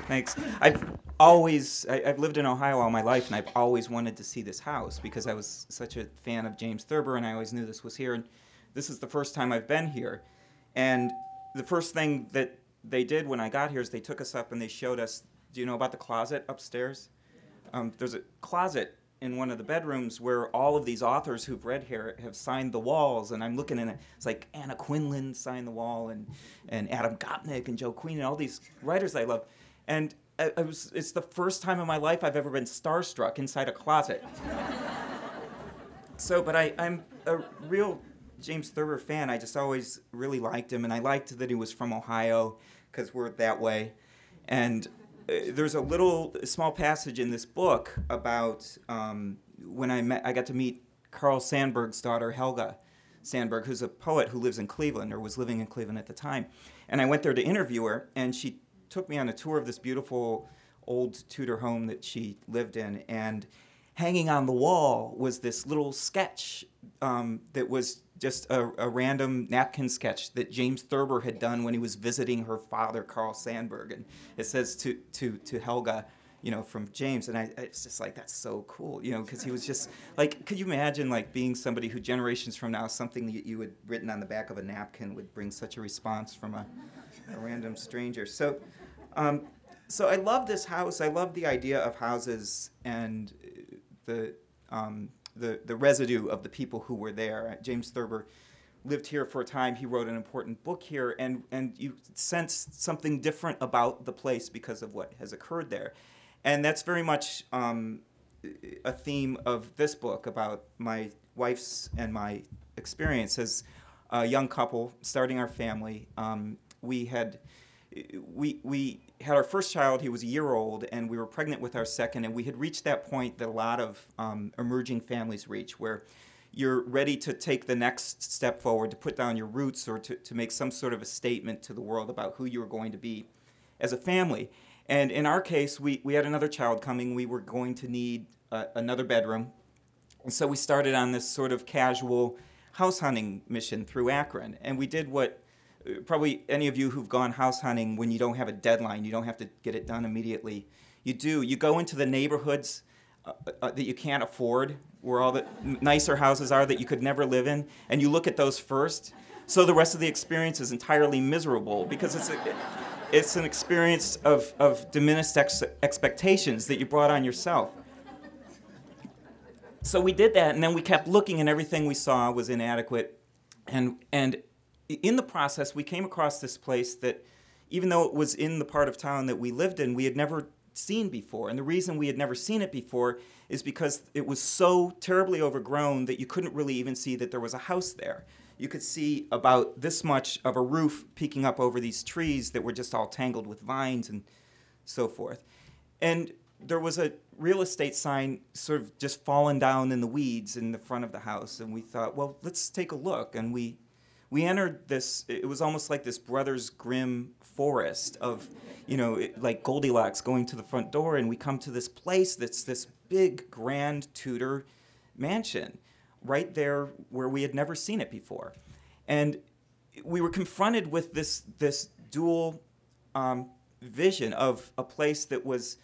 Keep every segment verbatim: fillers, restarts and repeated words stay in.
Thanks. I've always, I, I've lived in Ohio all my life, and I've always wanted to see this house because I was such a fan of James Thurber, and I always knew this was here. And this is the first time I've been here. And the first thing that they did when I got here is they took us up and they showed us, do you know about the closet upstairs? Um, there's a closet in one of the bedrooms where all of these authors who've read here have signed the walls, and I'm looking in it. It's like Anna Quinlan signed the wall, and, and Adam Gopnik and Joe Queen and all these writers I love. And I, I was, it's the first time in my life I've ever been starstruck inside a closet. So, but I, I'm a real James Thurber fan. I just always really liked him, and I liked that he was from Ohio because we're that way. And uh, there's a little a small passage in this book about um, when I met, I got to meet Carl Sandburg's daughter, Helga Sandburg, who's a poet who lives in Cleveland, or was living in Cleveland at the time. And I went there to interview her, and she took me on a tour of this beautiful old Tudor home that she lived in. And hanging on the wall was this little sketch um, that was just a, a random napkin sketch that James Thurber had done when he was visiting her father, Carl Sandburg. And it says to to to Helga, you know, from James. And I, it's just like, that's so cool, you know, because he was just like, could you imagine like being somebody who generations from now, something that you had written on the back of a napkin would bring such a response from a, a random stranger. So, um, so I love this house. I love the idea of houses and the um, the the residue of the people who were there. James Thurber lived here for a time. He wrote an important book here, and and you sense something different about the place because of what has occurred there, and that's very much um, a theme of this book about my wife's and my experience as a young couple starting our family. Um, we had we we had our first child. He was a year old, and we were pregnant with our second, and we had reached that point that a lot of um, emerging families reach, where you're ready to take the next step forward, to put down your roots, or to, to make some sort of a statement to the world about who you were going to be as a family. And in our case, we, we had another child coming. We were going to need uh, another bedroom. And so we started on this sort of casual house hunting mission through Akron. And we did what probably any of you who've gone house hunting, when you don't have a deadline, you don't have to get it done immediately, you do. You go into the neighborhoods uh, uh, that you can't afford, where all the n- nicer houses are that you could never live in, and you look at those first. So the rest of the experience is entirely miserable because it's a, it's an experience of, of diminished ex- expectations that you brought on yourself. So we did that, and then we kept looking, and everything we saw was inadequate. And and in the process, we came across this place that, even though it was in the part of town that we lived in, we had never seen before. And the reason we had never seen it before is because it was so terribly overgrown that you couldn't really even see that there was a house there. You could see about this much of a roof peeking up over these trees that were just all tangled with vines and so forth. And there was a real estate sign sort of just fallen down in the weeds in the front of the house. And we thought, well, let's take a look. And we We entered this, it was almost like this Brothers Grimm forest of, you know, it, like Goldilocks going to the front door, and we come to this place that's this big, grand Tudor mansion right there where we had never seen it before. And we were confronted with this, this dual um, vision of a place that was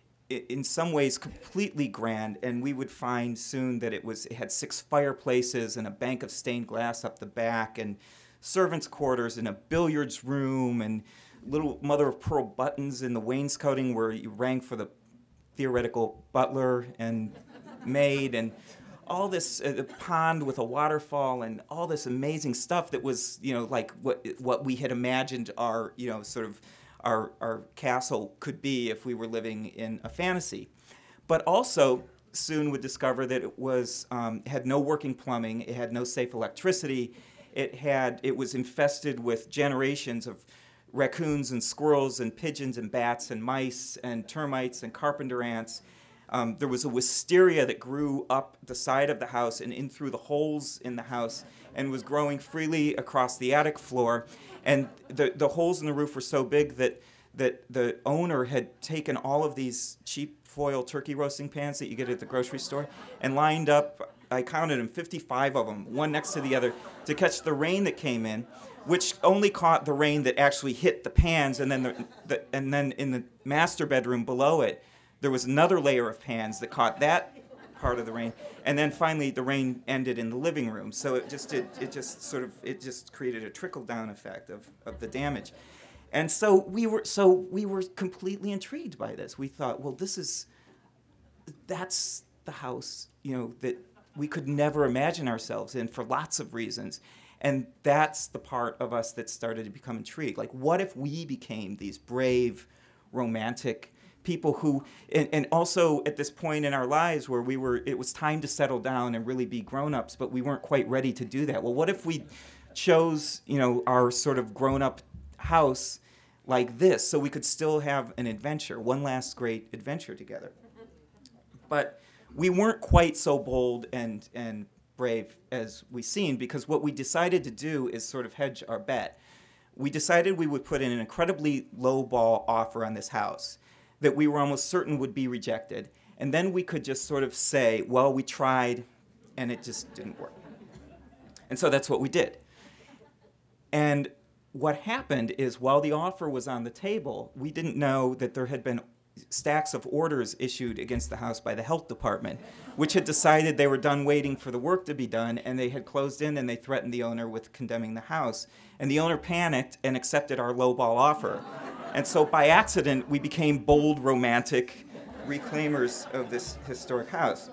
in some ways completely grand, and we would find soon that it was it had six fireplaces and a bank of stained glass up the back, and servants' quarters and a billiards room, and little mother-of-pearl buttons in the wainscoting where you rang for the theoretical butler and maid, and all this uh, pond with a waterfall, and all this amazing stuff that was, you know, like what what we had imagined our, you know, sort of Our, our castle could be if we were living in a fantasy. But also soon would discover that it was um, had no working plumbing, it had no safe electricity, it had it was infested with generations of raccoons and squirrels and pigeons and bats and mice and termites and carpenter ants. Um, there was a wisteria that grew up the side of the house and in through the holes in the house and was growing freely across the attic floor. And the, the holes in the roof were so big that, that the owner had taken all of these cheap foil turkey roasting pans that you get at the grocery store and lined up, I counted them, fifty-five of them, one next to the other, to catch the rain that came in. which only caught the rain that actually hit the pans, and then the, the and then in the master bedroom below it, there was another layer of pans that caught that part of the rain, and then finally the rain ended in the living room. So it just did, it just sort of it just created a trickle down effect of, of the damage. And so we were so we were completely intrigued by this. We thought, well, this is that's the house, you know, that we could never imagine ourselves in for lots of reasons. And that's the part of us that started to become intrigued. Like, what if we became these brave, romantic people who, and, and also at this point in our lives where we were, it was time to settle down and really be grown-ups, but we weren't quite ready to do that. Well, what if we chose, you know, our sort of grown-up house like this so we could still have an adventure, one last great adventure together? But we weren't quite so bold and, and brave as we seemed, because what we decided to do is sort of hedge our bet. We decided we would put in an incredibly low-ball offer on this house that we were almost certain would be rejected, and then we could just sort of say, well, we tried, and it just didn't work. And so that's what we did. And what happened is, while the offer was on the table, we didn't know that there had been stacks of orders issued against the house by the health department, which had decided they were done waiting for the work to be done, and they had closed in and they threatened the owner with condemning the house. And the owner panicked and accepted our lowball offer. And so by accident, we became bold, romantic reclaimers of this historic house.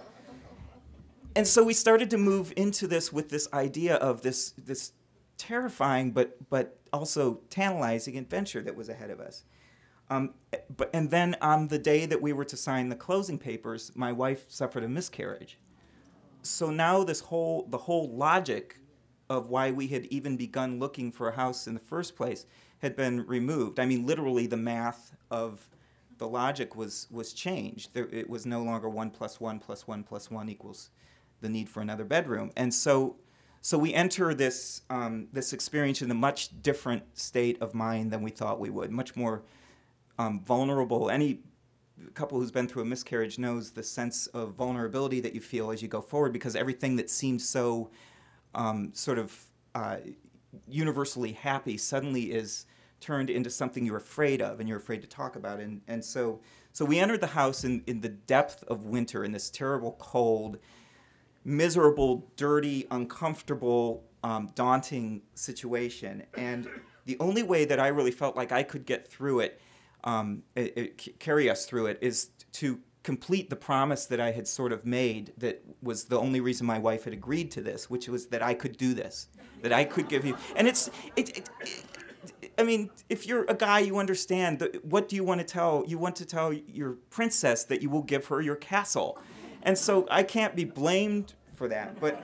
And so we started to move into this with this idea of this, this terrifying but, but also tantalizing adventure that was ahead of us. Um, but and then on the day that we were to sign the closing papers, my wife suffered a miscarriage. So now this whole the whole logic of why we had even begun looking for a house in the first place had been removed. I mean, literally, the math of the logic was was changed. There, it was no longer one plus one plus one plus one equals the need for another bedroom. And so, so we enter this um, this experience in a much different state of mind than we thought we would. Much more Um, vulnerable. Any couple who's been through a miscarriage knows the sense of vulnerability that you feel as you go forward, because everything that seems so um, sort of uh, universally happy suddenly is turned into something you're afraid of and you're afraid to talk about. And, and so, so we entered the house in, in the depth of winter, in this terrible cold, miserable, dirty, uncomfortable, um, daunting situation. And the only way that I really felt like I could get through it Um, it, it, carry us through it, is to complete the promise that I had sort of made, that was the only reason my wife had agreed to this, which was that I could do this, that I could give you. And it's, it, it, it, I mean, if you're a guy, you understand, that, what do you want to tell? You want to tell your princess that you will give her your castle. And so I can't be blamed for that, but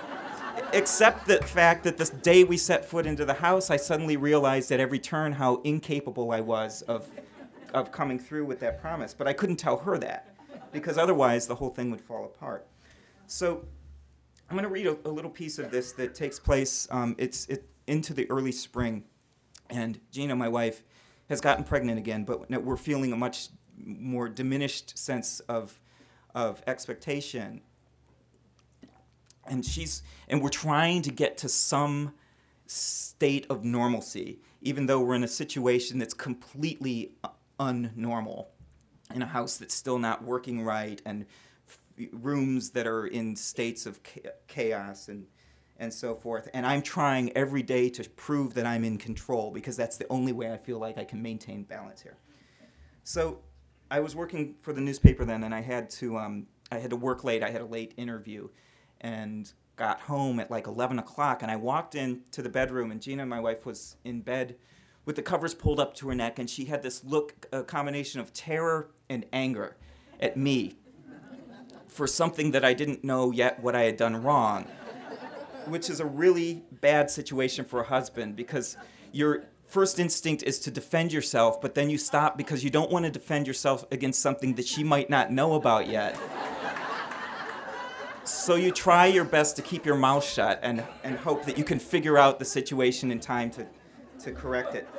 except the fact that this day we set foot into the house, I suddenly realized at every turn how incapable I was of of coming through with that promise. But I couldn't tell her that, because otherwise the whole thing would fall apart. So I'm going to read a, a little piece of this that takes place, um, it's it, into the early spring. And Gina, my wife, has gotten pregnant again, but we're feeling a much more diminished sense of of expectation. And she's and we're trying to get to some state of normalcy, even though we're in a situation that's completely unnormal, in a house that's still not working right, and f- rooms that are in states of cha- chaos and and so forth. And I'm trying every day to prove that I'm in control, because that's the only way I feel like I can maintain balance here. So I was working for the newspaper then, and I had to um, I had to work late. I had a late interview, and got home at like eleven o'clock, and I walked into the bedroom, and Gina, my wife, was in bed with the covers pulled up to her neck, and she had this look, a combination of terror and anger at me for something that I didn't know yet what I had done wrong, which is a really bad situation for a husband, because your first instinct is to defend yourself, but then you stop because you don't want to defend yourself against something that she might not know about yet. So you try your best to keep your mouth shut and, and hope that you can figure out the situation in time to, to correct it.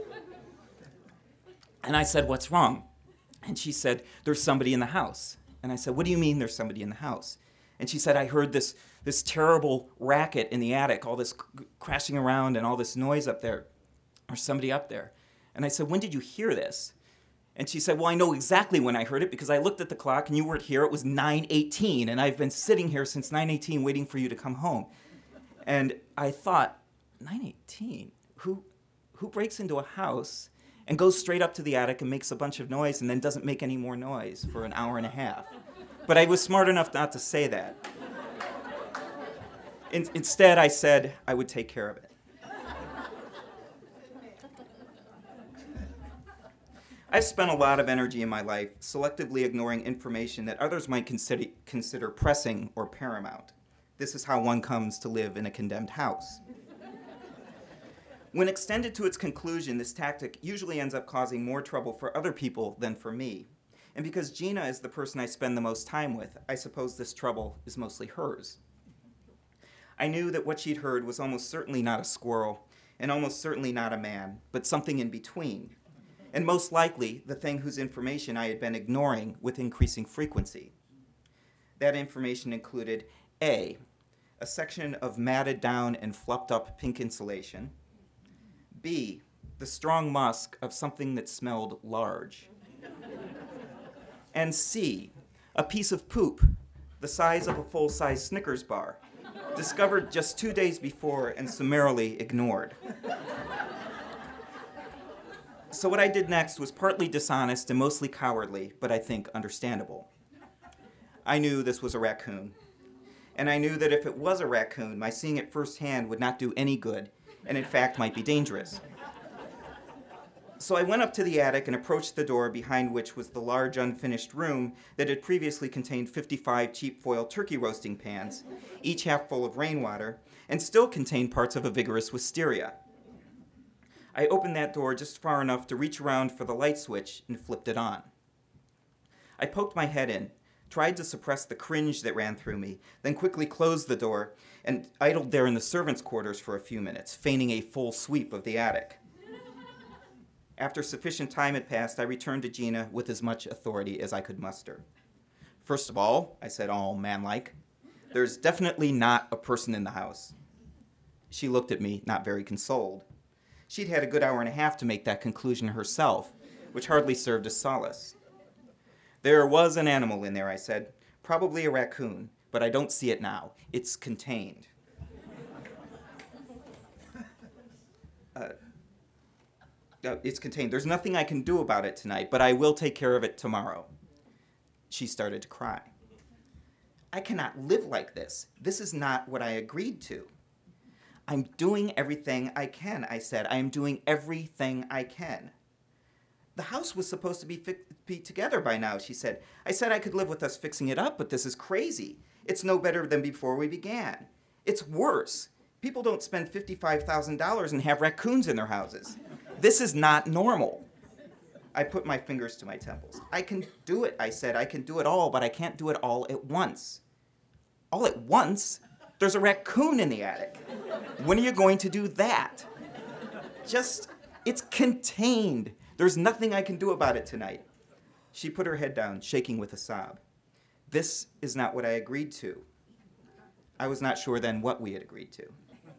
And I said, "What's wrong?" And she said, "There's somebody in the house." And I said, "What do you mean there's somebody in the house?" And she said, "I heard this this terrible racket in the attic, all this c- crashing around and all this noise up there, or somebody up there. And I said, when did you hear this? And she said, well, I know exactly when I heard it because I looked at the clock and you weren't here. It was nine eighteen, and I've been sitting here since nine eighteen waiting for you to come home. And I thought, nine eighteen? Who, who breaks into a house and goes straight up to the attic and makes a bunch of noise and then doesn't make any more noise for an hour and a half? But I was smart enough not to say that. In, instead, I said I would take care of it. I've spent a lot of energy in my life selectively ignoring information that others might consider, consider pressing or paramount. This is how one comes to live in a condemned house. When extended to its conclusion, this tactic usually ends up causing more trouble for other people than for me. And because Gina is the person I spend the most time with, I suppose this trouble is mostly hers. I knew that what she'd heard was almost certainly not a squirrel, and almost certainly not a man, but something in between. And most likely, the thing whose information I had been ignoring with increasing frequency. That information included A, a section of matted down and fluffed up pink insulation. B, the strong musk of something that smelled large. And C, a piece of poop the size of a full-size Snickers bar, discovered just two days before and summarily ignored. So what I did next was partly dishonest and mostly cowardly, but I think understandable. I knew this was a raccoon. And I knew that if it was a raccoon, my seeing it firsthand would not do any good, and in fact might be dangerous. So I went up to the attic and approached the door behind which was the large unfinished room that had previously contained fifty-five cheap foil turkey roasting pans, each half full of rainwater, and still contained parts of a vigorous wisteria. I opened that door just far enough to reach around for the light switch and flipped it on. I poked my head in, tried to suppress the cringe that ran through me, then quickly closed the door and idled there in the servants' quarters for a few minutes, feigning a full sweep of the attic. After sufficient time had passed, I returned to Gina with as much authority as I could muster. First of all, I said all manlike, there's definitely not a person in the house. She looked at me, not very consoled. She'd had a good hour and a half to make that conclusion herself, which hardly served as solace. There was an animal in there, I said, probably a raccoon, but I don't see it now. It's contained. Uh, uh, it's contained. There's nothing I can do about it tonight, but I will take care of it tomorrow. She started to cry. I cannot live like this. This is not what I agreed to. I'm doing everything I can, I said. I am doing everything I can. The house was supposed to be, fi- be together by now, she said. I said I could live with us fixing it up, but this is crazy. It's no better than before we began. It's worse. People don't spend fifty-five thousand dollars and have raccoons in their houses. This is not normal. I put my fingers to my temples. I can do it, I said. I can do it all, but I can't do it all at once. All at once? There's a raccoon in the attic. When are you going to do that? Just, it's contained. There's nothing I can do about it tonight. She put her head down, shaking with a sob. This is not what I agreed to. I was not sure then what we had agreed to.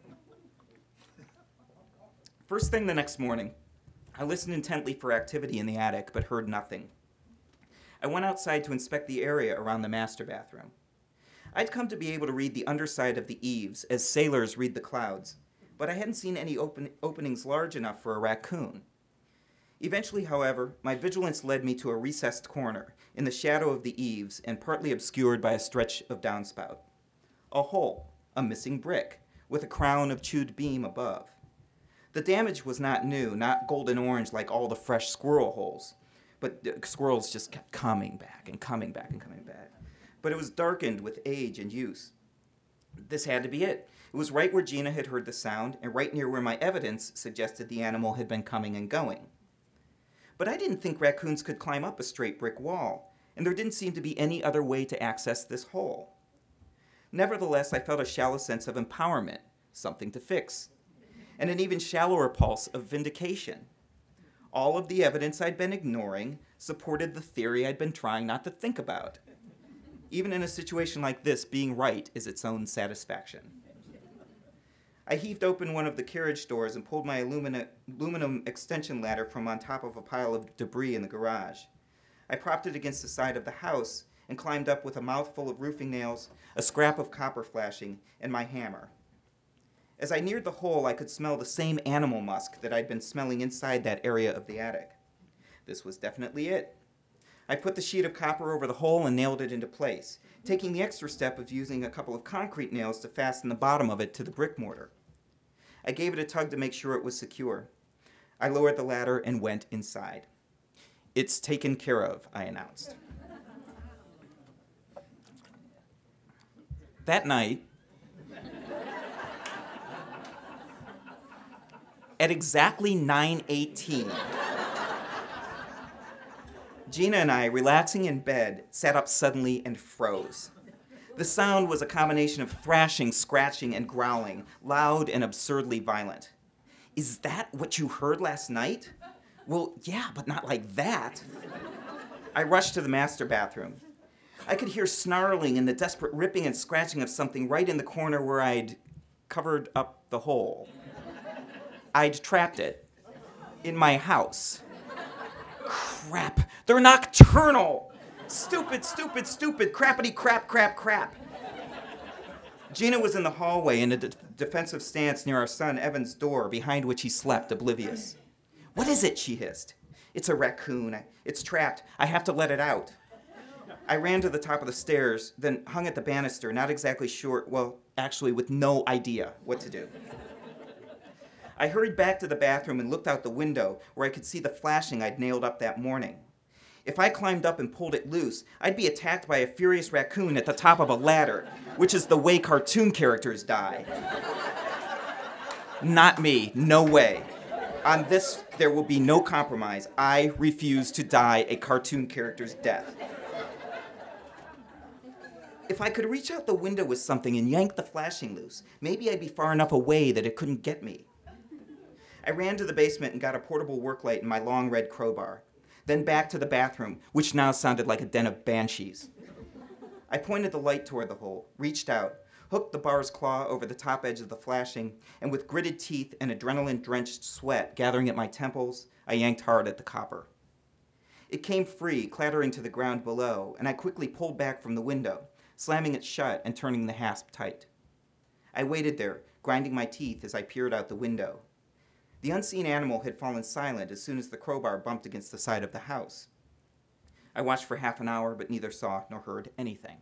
First thing the next morning, I listened intently for activity in the attic, but heard nothing. I went outside to inspect the area around the master bathroom. I'd come to be able to read the underside of the eaves as sailors read the clouds, but I hadn't seen any open, openings large enough for a raccoon. Eventually, however, my vigilance led me to a recessed corner in the shadow of the eaves and partly obscured by a stretch of downspout. A hole, a missing brick, with a crown of chewed beam above. The damage was not new, not golden orange like all the fresh squirrel holes, but the squirrels just kept coming back and coming back and coming back. But it was darkened with age and use. This had to be it. It was right where Gina had heard the sound and right near where my evidence suggested the animal had been coming and going. But I didn't think raccoons could climb up a straight brick wall, and there didn't seem to be any other way to access this hole. Nevertheless, I felt a shallow sense of empowerment, something to fix, and an even shallower pulse of vindication. All of the evidence I'd been ignoring supported the theory I'd been trying not to think about. Even in a situation like this, being right is its own satisfaction. I heaved open one of the carriage doors and pulled my alumina, aluminum extension ladder from on top of a pile of debris in the garage. I propped it against the side of the house and climbed up with a mouthful of roofing nails, a scrap of copper flashing, and my hammer. As I neared the hole, I could smell the same animal musk that I'd been smelling inside that area of the attic. This was definitely it. I put the sheet of copper over the hole and nailed it into place, taking the extra step of using a couple of concrete nails to fasten the bottom of it to the brick mortar. I gave it a tug to make sure it was secure. I lowered the ladder and went inside. "It's taken care of," I announced. That night, at exactly nine eighteen, Gina and I, relaxing in bed, sat up suddenly and froze. The sound was a combination of thrashing, scratching, and growling, loud and absurdly violent. "Is that what you heard last night?" "Well, yeah, but not like that." I rushed to the master bathroom. I could hear snarling and the desperate ripping and scratching of something right in the corner where I'd covered up the hole. I'd trapped it in my house. Crap, they're nocturnal! Stupid, stupid, stupid, crappity crap, crap, crap. Gina was in the hallway in a de- defensive stance near our son Evan's door, behind which he slept, oblivious. "What is it?" she hissed. "It's a raccoon. It's trapped. I have to let it out." I ran to the top of the stairs, then hung at the banister, not exactly sure, well, actually with no idea what to do. I hurried back to the bathroom and looked out the window where I could see the flashing I'd nailed up that morning. If I climbed up and pulled it loose, I'd be attacked by a furious raccoon at the top of a ladder, which is the way cartoon characters die. Not me, no way. On this, there will be no compromise. I refuse to die a cartoon character's death. If I could reach out the window with something and yank the flashing loose, maybe I'd be far enough away that it couldn't get me. I ran to the basement and got a portable work light and my long red crowbar. Then back to the bathroom, which now sounded like a den of banshees. I pointed the light toward the hole, reached out, hooked the bar's claw over the top edge of the flashing, and with gritted teeth and adrenaline-drenched sweat gathering at my temples, I yanked hard at the copper. It came free, clattering to the ground below, and I quickly pulled back from the window, slamming it shut and turning the hasp tight. I waited there, grinding my teeth as I peered out the window. The unseen animal had fallen silent as soon as the crowbar bumped against the side of the house. I watched for half an hour, but neither saw nor heard anything.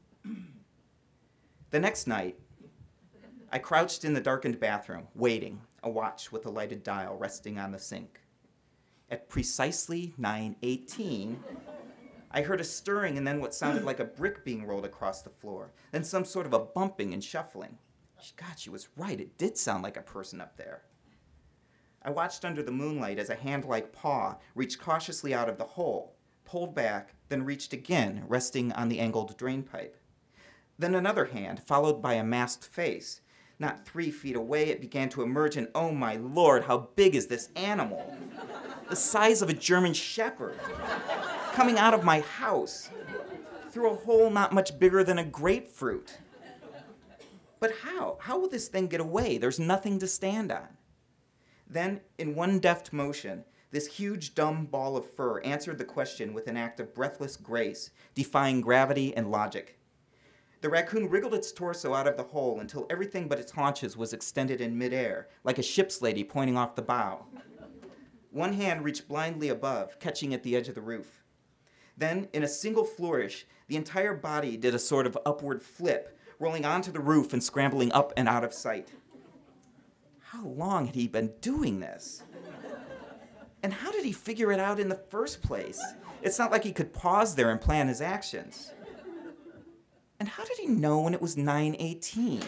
The next night, I crouched in the darkened bathroom, waiting, a watch with a lighted dial resting on the sink. At precisely nine eighteen, I heard a stirring and then what sounded like a brick being rolled across the floor, then some sort of a bumping and shuffling. God, she was right. It did sound like a person up there. I watched under the moonlight as a hand-like paw reached cautiously out of the hole, pulled back, then reached again, resting on the angled drain pipe. Then another hand, followed by a masked face. Not three feet away, it began to emerge, and oh my lord, how big is this animal? The size of a German shepherd, coming out of my house, through a hole not much bigger than a grapefruit. But how? How will this thing get away? There's nothing to stand on. Then, in one deft motion, this huge, dumb ball of fur answered the question with an act of breathless grace, defying gravity and logic. The raccoon wriggled its torso out of the hole until everything but its haunches was extended in midair, like a ship's lady pointing off the bow. One hand reached blindly above, catching at the edge of the roof. Then, in a single flourish, the entire body did a sort of upward flip, rolling onto the roof and scrambling up and out of sight. How long had he been doing this? And how did he figure it out in the first place? It's not like he could pause there and plan his actions. And how did he know when it was nine eighteen?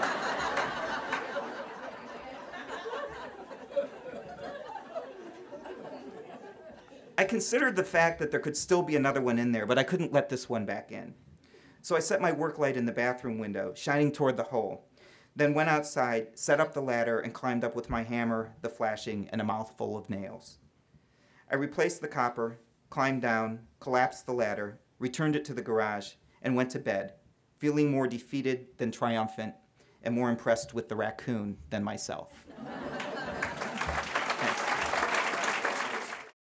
I considered the fact that there could still be another one in there, but I couldn't let this one back in. So I set my work light in the bathroom window, shining toward the hole, then went outside, set up the ladder, and climbed up with my hammer, the flashing, and a mouthful of nails. I replaced the copper, climbed down, collapsed the ladder, returned it to the garage, and went to bed, feeling more defeated than triumphant and more impressed with the raccoon than myself.